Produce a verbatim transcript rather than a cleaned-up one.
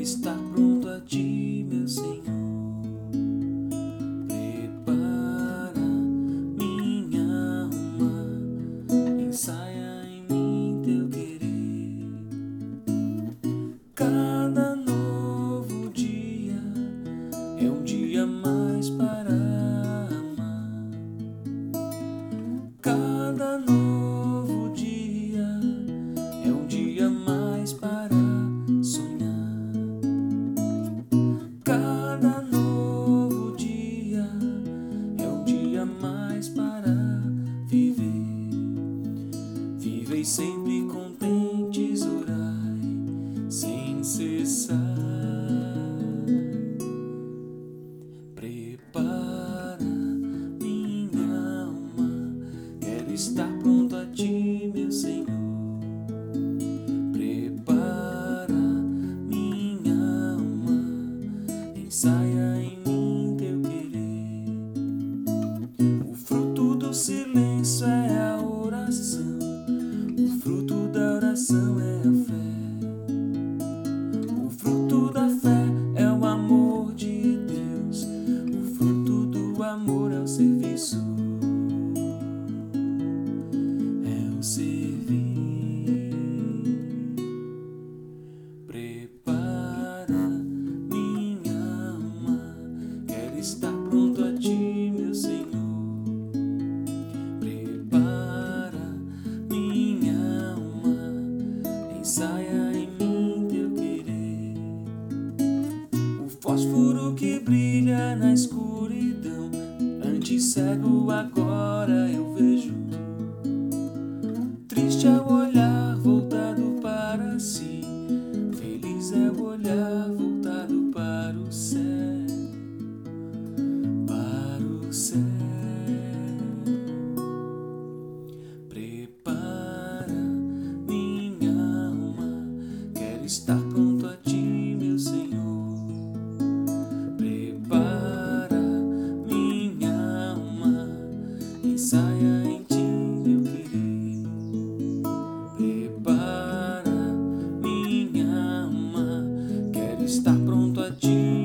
estar pronto a ti, meu Senhor. Prepara minha alma, ensaia em mim teu querer. Cada novo dia é um dia mais para amar. Cada novo dia é um dia mais para sonhar. Cada novo dia é um dia mais para viver. Vivei sempre contentes, orai sem cessar. Prepara minha alma, quero estar pronto a ti, meu Senhor. Prepara minha alma, ensaia em mim teu querer. O fruto do silêncio é a oração, o fruto da oração é a fé. O fruto da fé é o amor de Deus, o fruto do amor é o serviço, é o servir. Prepara minha alma, quero estar pronto a ti, meu Senhor. Prepara minha alma, ensaia em mim teu querer. O fósforo que brilha na escuridão, antes cego, agora eu vejo. Triste é o olhar voltado para si, feliz é o olhar voltado para o céu, para o céu. Prepara minha alma, quero estar pronto a ti, meu Senhor. Prepara minha alma, ensaia em ti meu querer. Prepara minha alma, quero estar pronto a ti.